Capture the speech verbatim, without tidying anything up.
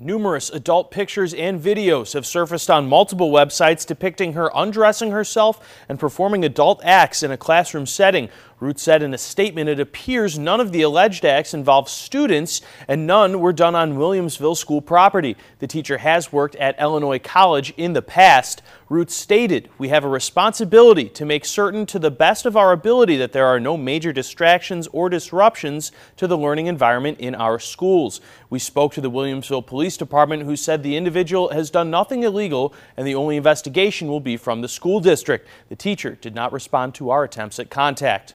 Numerous adult pictures and videos have surfaced on multiple websites depicting her undressing herself and performing adult acts in a classroom setting. Root said in a statement it appears none of the alleged acts involved students and none were done on Williamsville school property. The teacher has worked at Illinois College in the past. Root stated, "We have a responsibility to make certain to the best of our ability that there are no major distractions or disruptions to the learning environment in our schools." We spoke to the Williamsville Police Department, who said the individual has done nothing illegal and the only investigation will be from the school district. The teacher did not respond to our attempts at contact.